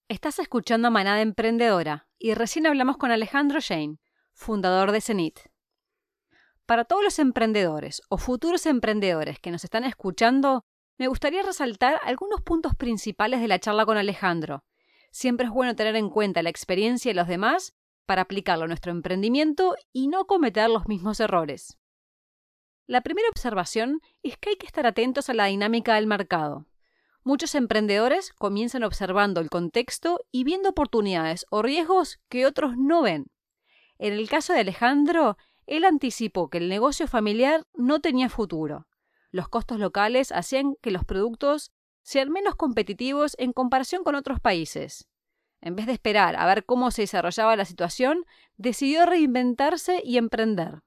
Estás escuchando a Manada Emprendedora y recién hablamos con Alejandro Jain, fundador de Zenith. Para todos los emprendedores o futuros emprendedores que nos están escuchando, me gustaría resaltar algunos puntos principales de la charla con Alejandro. Siempre es bueno tener en cuenta la experiencia de los demás para aplicarlo a nuestro emprendimiento y no cometer los mismos errores. La primera observación es que hay que estar atentos a la dinámica del mercado. Muchos emprendedores comienzan observando el contexto y viendo oportunidades o riesgos que otros no ven. En el caso de Alejandro, él anticipó que el negocio familiar no tenía futuro. Los costos locales hacían que los productos sean menos competitivos en comparación con otros países. En vez de esperar a ver cómo se desarrollaba la situación, decidió reinventarse y emprender.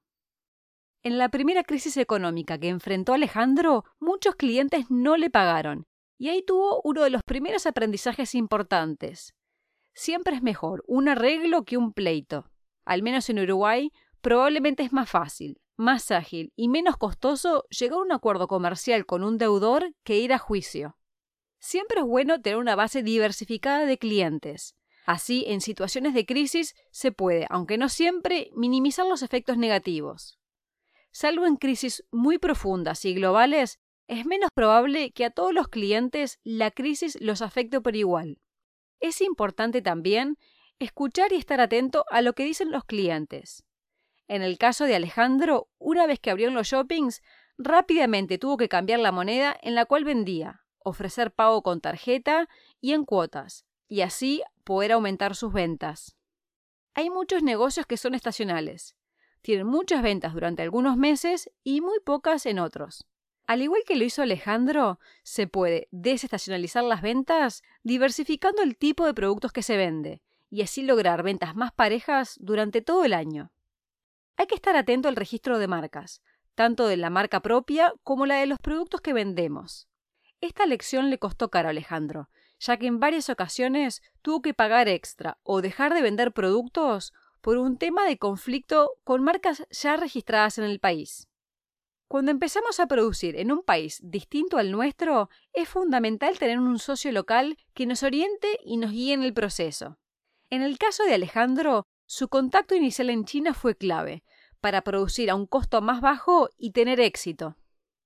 En la primera crisis económica que enfrentó Alejandro, muchos clientes no le pagaron. Y ahí tuvo uno de los primeros aprendizajes importantes. Siempre es mejor un arreglo que un pleito. Al menos en Uruguay, probablemente es más fácil, más ágil y menos costoso llegar a un acuerdo comercial con un deudor que ir a juicio. Siempre es bueno tener una base diversificada de clientes. Así, en situaciones de crisis, se puede, aunque no siempre, minimizar los efectos negativos. Salvo en crisis muy profundas y globales, es menos probable que a todos los clientes la crisis los afecte por igual. Es importante también escuchar y estar atento a lo que dicen los clientes. En el caso de Alejandro, una vez que abrieron los shoppings, rápidamente tuvo que cambiar la moneda en la cual vendía, ofrecer pago con tarjeta y en cuotas, y así poder aumentar sus ventas. Hay muchos negocios que son estacionales. Tienen muchas ventas durante algunos meses y muy pocas en otros. Al igual que lo hizo Alejandro, se puede desestacionalizar las ventas diversificando el tipo de productos que se vende y así lograr ventas más parejas durante todo el año. Hay que estar atento al registro de marcas, tanto de la marca propia como la de los productos que vendemos. Esta lección le costó caro a Alejandro, ya que en varias ocasiones tuvo que pagar extra o dejar de vender productos por un tema de conflicto con marcas ya registradas en el país. Cuando empezamos a producir en un país distinto al nuestro, es fundamental tener un socio local que nos oriente y nos guíe en el proceso. En el caso de Alejandro, su contacto inicial en China fue clave para producir a un costo más bajo y tener éxito.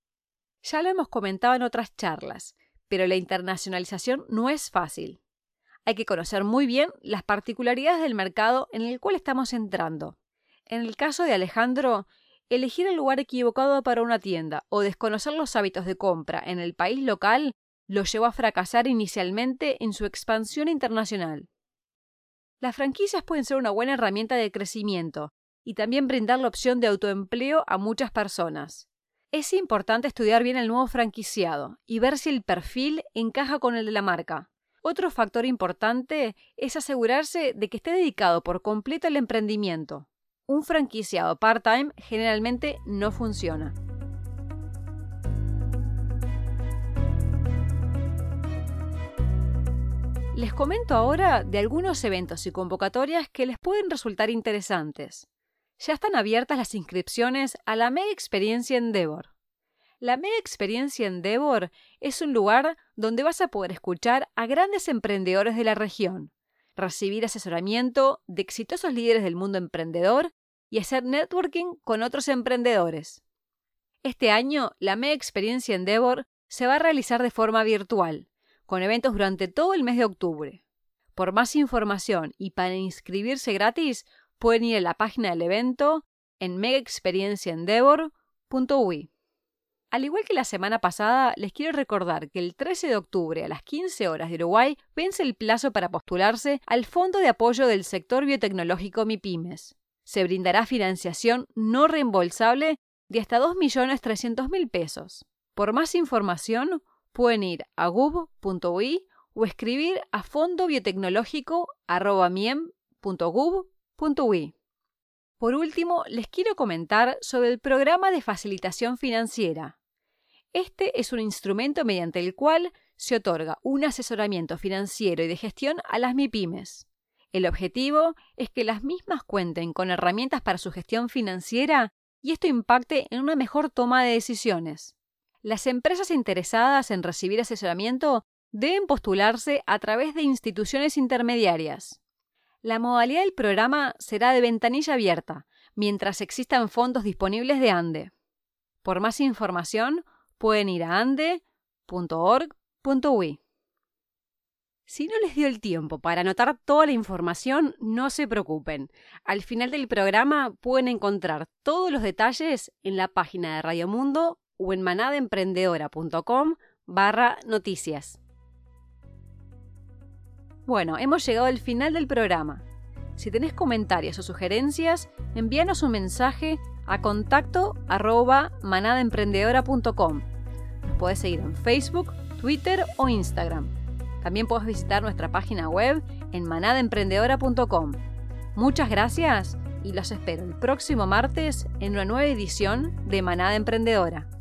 Ya lo hemos comentado en otras charlas, pero la internacionalización no es fácil. Hay que conocer muy bien las particularidades del mercado en el cual estamos entrando. En el caso de Alejandro, elegir el lugar equivocado para una tienda o desconocer los hábitos de compra en el país local lo llevó a fracasar inicialmente en su expansión internacional. Las franquicias pueden ser una buena herramienta de crecimiento y también brindar la opción de autoempleo a muchas personas. Es importante estudiar bien el nuevo franquiciado y ver si el perfil encaja con el de la marca. Otro factor importante es asegurarse de que esté dedicado por completo al emprendimiento. Un franquiciado part-time generalmente no funciona. Les comento ahora de algunos eventos y convocatorias que les pueden resultar interesantes. Ya están abiertas las inscripciones a la Mega Experiencia Endeavor. La Mega Experiencia Endeavor es un lugar donde vas a poder escuchar a grandes emprendedores de la región, recibir asesoramiento de exitosos líderes del mundo emprendedor y hacer networking con otros emprendedores. Este año, la Mega Experiencia Endeavor se va a realizar de forma virtual, con eventos durante todo el mes de octubre. Por más información y para inscribirse gratis, pueden ir a la página del evento en megaexperienciaendeavor.ui. Al igual que la semana pasada, les quiero recordar que el 13 de octubre a las 15 horas de Uruguay vence el plazo para postularse al Fondo de Apoyo del Sector Biotecnológico MIPYMES. Se brindará financiación no reembolsable de hasta 2.300.000 pesos. Por más información, pueden ir a gub.ui o escribir a fondobiotecnológico@miem.gub.ui. Por último, les quiero comentar sobre el programa de facilitación financiera. Este es un instrumento mediante el cual se otorga un asesoramiento financiero y de gestión a las MIPYMES. El objetivo es que las mismas cuenten con herramientas para su gestión financiera y esto impacte en una mejor toma de decisiones. Las empresas interesadas en recibir asesoramiento deben postularse a través de instituciones intermediarias. La modalidad del programa será de ventanilla abierta, mientras existan fondos disponibles de ANDE. Por más información, pueden ir a ande.org.ui. Si no les dio el tiempo para anotar toda la información, no se preocupen. Al final del programa pueden encontrar todos los detalles en la página de Radio Mundo o en manadaemprendedora.com/noticias. Bueno, hemos llegado al final del programa. Si tenés comentarios o sugerencias, envíanos un mensaje a contacto@manadaemprendedora.com. Nos podés seguir en Facebook, Twitter o Instagram. También podés visitar nuestra página web en manadaemprendedora.com. Muchas gracias y los espero el próximo martes en una nueva edición de Manada Emprendedora.